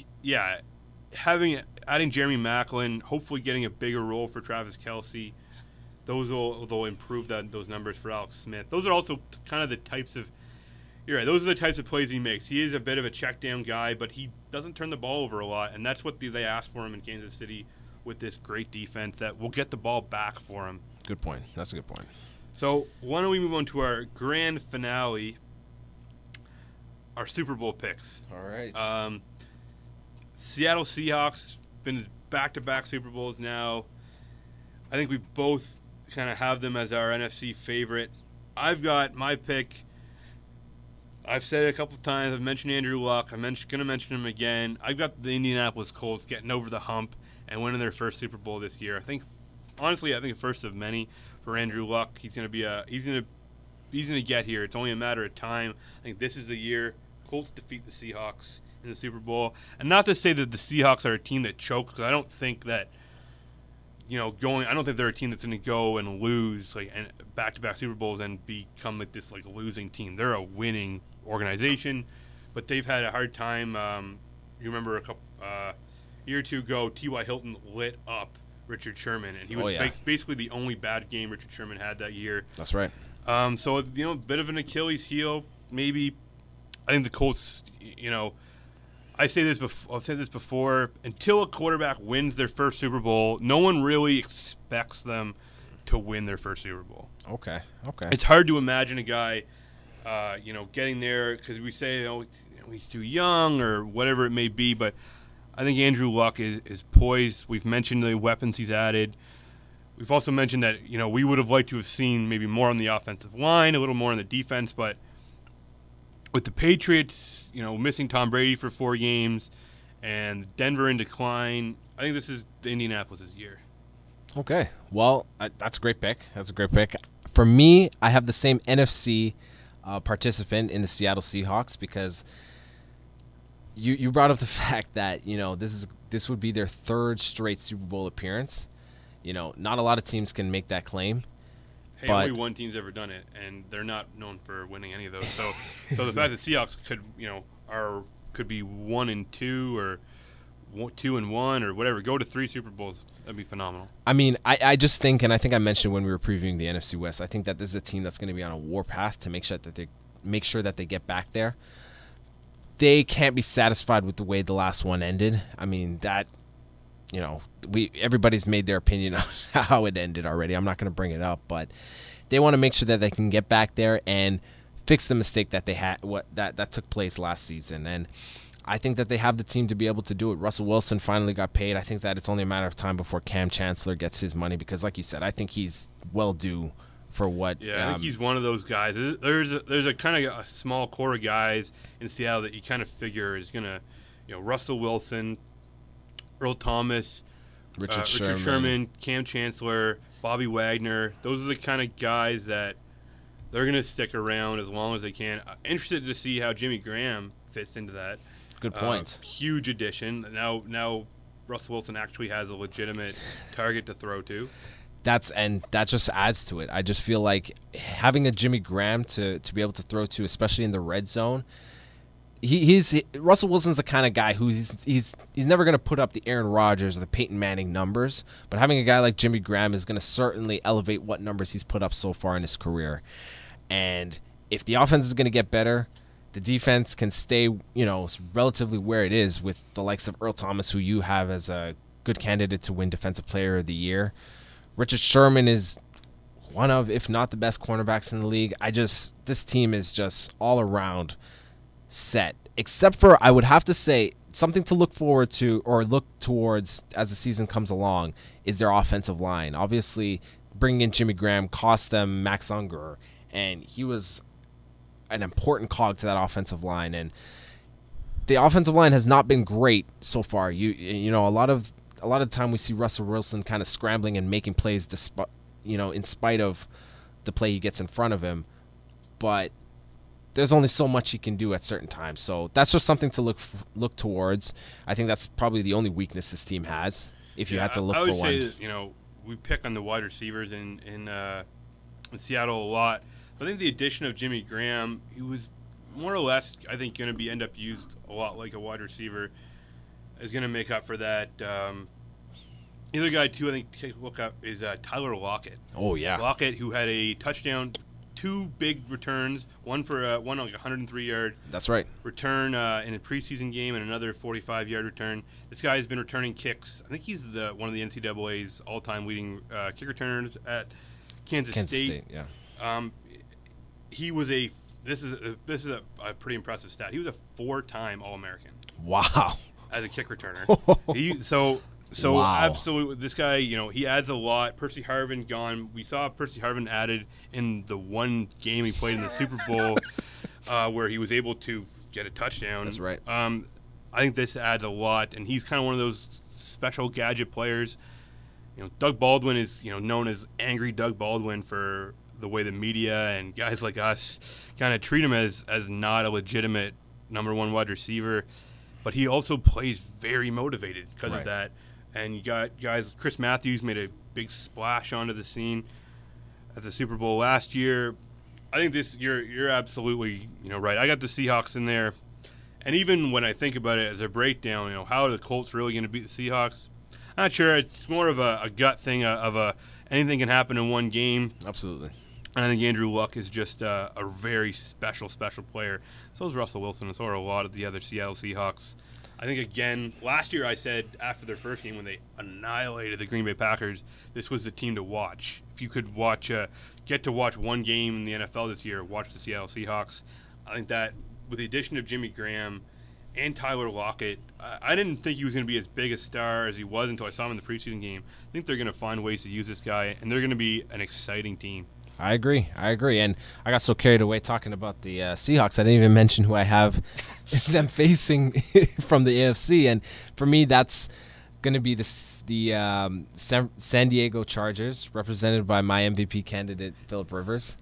S3: adding Jeremy Macklin, hopefully getting a bigger role for Travis Kelce, those will improve those numbers for Alex Smith. Those are also kind of the types of you're right. Those are the types of plays he makes. He is a bit of a check down guy, but he doesn't turn the ball over a lot, and that's what they asked for him in Kansas City with this great defense that will get the ball back for him.
S2: Good point. That's a good point.
S3: So why don't we move on to our grand finale, our Super Bowl picks.
S2: All right.
S3: Seattle Seahawks, been back-to-back Super Bowls now. I think we both kind of have them as our NFC favorite. I've got my pick. I've said it a couple of times. I've mentioned Andrew Luck. I'm going to mention him again. I've got the Indianapolis Colts getting over the hump and winning their first Super Bowl this year. I think the first of many for Andrew Luck. He's going to get here. It's only a matter of time. I think this is the year Colts defeat the Seahawks in the Super Bowl. And not to say that the Seahawks are a team that chokes, because I don't think that I don't think they're a team that's going to go and lose and back-to-back Super Bowls and become this losing team. They're a winning organization, but they've had a hard time. You remember a year or two ago, T.Y. Hilton lit up Richard Sherman, and he was basically the only bad game Richard Sherman had that year.
S2: That's right.
S3: So a bit of an Achilles heel, maybe. I think the Colts, I've said this before. Until a quarterback wins their first Super Bowl, no one really expects them to win their first Super Bowl.
S2: Okay.
S3: It's hard to imagine a guy, getting there because we say, he's too young or whatever it may be. But I think Andrew Luck is poised. We've mentioned the weapons he's added. We've also mentioned that we would have liked to have seen maybe more on the offensive line, a little more on the defense, but with the Patriots, missing Tom Brady for 4 games and Denver in decline, I think this is Indianapolis' year.
S2: Okay. Well, that's a great pick. For me, I have the same NFC participant in the Seattle Seahawks because you brought up the fact that this would be their third straight Super Bowl appearance. Not a lot of teams can make that claim.
S3: Hey,
S2: But-
S3: only one team's ever done it, and they're not known for winning any of those. So the fact that Seahawks could be 1-2 or 2-1 or whatever, go to 3 Super Bowls, that'd be phenomenal.
S2: I mean, I just think, and I think I mentioned when we were previewing the NFC West, I think that this is a team that's going to be on a warpath to make sure that they get back there. They can't be satisfied with the way the last one ended. I mean, that, everybody's made their opinion on how it ended already. I'm not going to bring it up, but they want to make sure that they can get back there and fix the mistake that they had, that took place last season. And I think that they have the team to be able to do it. Russell Wilson finally got paid. I think that it's only a matter of time before Cam Chancellor gets his money because, like you said, I think he's well due for what.
S3: Yeah, I think he's one of those guys. There's a kind of a small core of guys in Seattle that you kind of figure is gonna, Russell Wilson, Earl Thomas,
S2: Richard
S3: Sherman, Cam Chancellor, Bobby Wagner. Those are the kind of guys that they're gonna stick around as long as they can. Interested to see how Jimmy Graham fits into that.
S2: Good point.
S3: Huge addition. Now Russell Wilson actually has a legitimate target to throw to.
S2: That just adds to it. I just feel like having a Jimmy Graham to be able to throw to, especially in the red zone. Russell Wilson's the kind of guy who he's never going to put up the Aaron Rodgers or the Peyton Manning numbers, but having a guy like Jimmy Graham is going to certainly elevate what numbers he's put up so far in his career. And if the offense is going to get better, the defense can stay, relatively where it is with the likes of Earl Thomas, who you have as a good candidate to win Defensive Player of the Year. Richard Sherman is one of, if not the best cornerbacks in the league. This team is just all around set, except for, I would have to say, something to look forward to or look towards as the season comes along is their offensive line. Obviously, bringing in Jimmy Graham cost them Max Unger, and he was an important cog to that offensive line. And the offensive line has not been great so far. A lot of the time we see Russell Wilson kind of scrambling and making plays, in spite of the play he gets in front of him. But there's only so much he can do at certain times. So that's just something to look towards. I think that's probably the only weakness this team has, if you had to look for one.
S3: I would say that, we pick on the wide receivers in Seattle a lot. But I think the addition of Jimmy Graham, he was more or less, I think, going to end up used a lot like a wide receiver, is going to make up for that. The other guy, too, I think to take a look up is Tyler Lockett.
S2: Oh, yeah.
S3: Lockett, who had a touchdown, 2 big returns, one like 103-yard
S2: That's right.
S3: return in a preseason game and another 45-yard return. This guy has been returning kicks. I think he's one of the NCAA's all-time leading kick returners at Kansas State.
S2: Yeah.
S3: This is a pretty impressive stat. He was a 4-time All-American.
S2: Wow.
S3: As a kick returner.
S2: Wow.
S3: Absolutely, this guy, he adds a lot. Percy Harvin gone. We saw Percy Harvin added in the one game he played in the Super Bowl where he was able to get a touchdown.
S2: That's right.
S3: I think this adds a lot, and he's kind of one of those special gadget players. Doug Baldwin is, known as Angry Doug Baldwin for the way the media and guys like us kind of treat him as not a legitimate number 1 wide receiver. But he also plays very motivated because of that. And you got guys, Chris Matthews made a big splash onto the scene at the Super Bowl last year. I think you're absolutely right. I got the Seahawks in there. And even when I think about it as a breakdown, how are the Colts really going to beat the Seahawks? I'm not sure. It's more of a gut thing anything can happen in one game.
S2: Absolutely.
S3: And I think Andrew Luck is just a very special player. So is Russell Wilson, and so are a lot of the other Seattle Seahawks. I think, again, last year I said after their first game when they annihilated the Green Bay Packers, this was the team to watch. If you could get to watch one game in the NFL this year, watch the Seattle Seahawks. I think that with the addition of Jimmy Graham and Tyler Lockett, I didn't think he was going to be as big a star as he was until I saw him in the preseason game. I think they're going to find ways to use this guy, and they're going to be an exciting team.
S2: I agree. And I got so carried away talking about the Seahawks, I didn't even mention who I have them facing from the AFC. And for me, that's going to be the San Diego Chargers, represented by my MVP candidate, Phillip Rivers.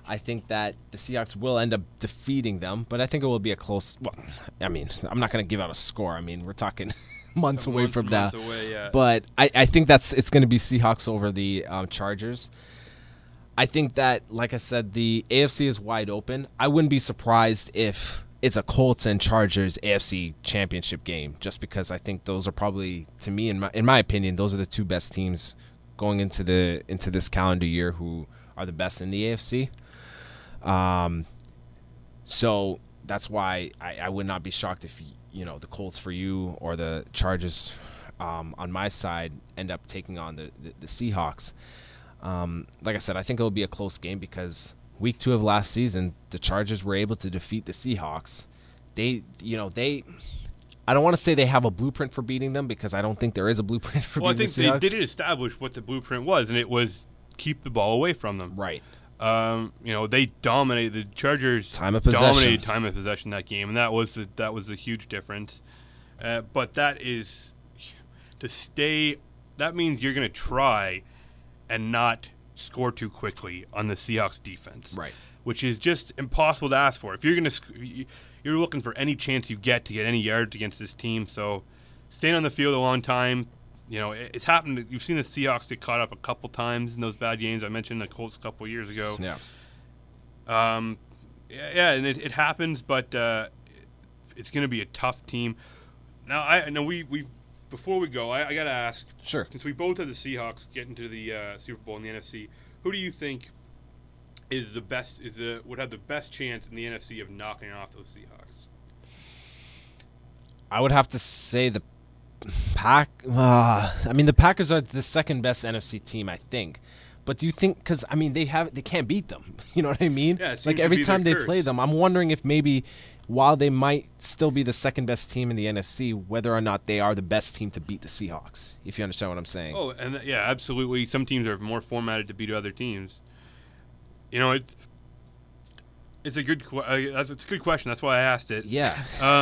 S2: I think that the Seahawks will end up defeating them, but I think it will be a close. Well, I mean, I'm not going to give out a score. I mean, we're talking months away from that.
S3: Yeah.
S2: But I think it's going to be Seahawks over the Chargers. I think that, like I said, the AFC is wide open. I wouldn't be surprised if it's a Colts and Chargers AFC championship game, just because I think those are probably, to me, in my opinion, those are the two best teams going into this calendar year who are the best in the AFC. So that's why I would not be shocked if the Colts for you or the Chargers on my side end up taking on the Seahawks. Like I said, I think it will be a close game because week 2 of last season, the Chargers were able to defeat the Seahawks. I don't want to say they have a blueprint for beating them because I don't think there is a blueprint for beating the Seahawks.
S3: Well, I think they did establish what the blueprint was, and it was keep the ball away from them.
S2: Right.
S3: They dominated. The Chargers dominated time of possession that game, and that was a huge difference. But that is to stay. That means you're going to try and not score too quickly on the Seahawks defense,
S2: right?
S3: Which is just impossible to ask for. If you're you're looking for any chance you get to get any yards against this team. So staying on the field a long time. It's happened. You've seen the Seahawks get caught up a couple times in those bad games. I mentioned the Colts a couple years ago.
S2: Yeah.
S3: And it happens, but it's going to be a tough team. Now, I know we before we go, I got to ask.
S2: Sure.
S3: Since we both have the Seahawks getting to the Super Bowl in the NFC, who do you think would have the best chance in the NFC of knocking off those Seahawks?
S2: I would have to say the the Packers are the second best NFC team, I think. But do you think, because they can't beat them, you know what I mean?
S3: Yeah,
S2: like every time they play them, I'm wondering if maybe while they might still be the second best team in the NFC, whether or not they are the best team to beat the Seahawks, if you understand what I'm saying.
S3: Oh, and yeah, absolutely. Some teams are more formatted to beat other teams. It's a good question. That's why I asked it.
S2: Yeah.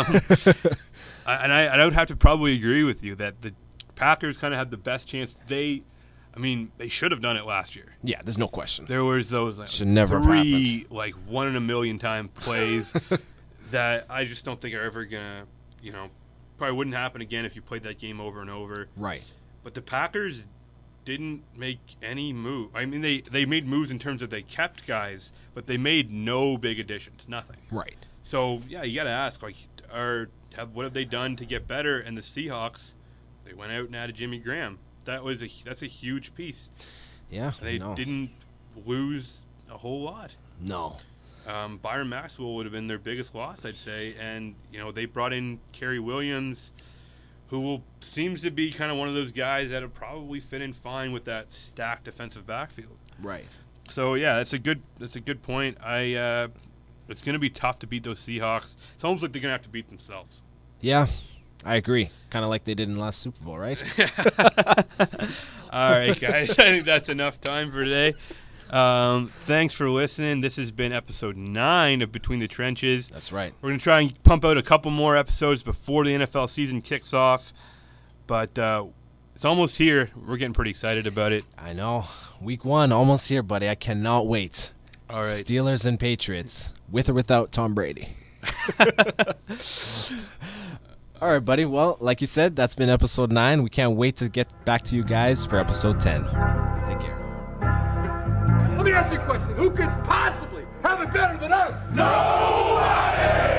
S3: I would have to probably agree with you that the Packers kind of had the best chance. They should have done it last year.
S2: Yeah, there's no question.
S3: There was those
S2: should never have
S3: three one in a million time plays that I just don't think are ever gonna, probably wouldn't happen again if you played that game over and over.
S2: Right.
S3: But the Packers didn't make any move. They made moves in terms of they kept guys, but they made no big additions. Nothing.
S2: Right.
S3: So yeah, you got to ask what have they done to get better? And the Seahawks, they went out and added Jimmy Graham. That's a huge piece.
S2: Yeah.
S3: And they didn't lose a whole lot.
S2: No.
S3: Byron Maxwell would have been their biggest loss, I'd say. And they brought in Kerry Williams, who seems to be kind of one of those guys that will probably fit in fine with that stacked defensive backfield.
S2: Right.
S3: So yeah, that's a good point. It's going to be tough to beat those Seahawks. It's almost like they're going to have to beat themselves.
S2: Yeah, I agree. Kind of like they did in the last Super Bowl, right?
S3: All right, guys. I think that's enough time for today. Thanks for listening. This has been episode 9 of Between the Trenches.
S2: That's right.
S3: We're going to try and pump out a couple more episodes before the NFL season kicks off. But it's almost here. We're getting pretty excited about it.
S2: I know. Week 1, almost here, buddy. I cannot wait.
S3: All right.
S2: Steelers and Patriots, with or without Tom Brady. All right, buddy. Well, like you said, that's been episode 9. We can't wait to get back to you guys for episode 10. Take care.
S1: Let me ask you a question. Who could possibly have it better than us? Nobody!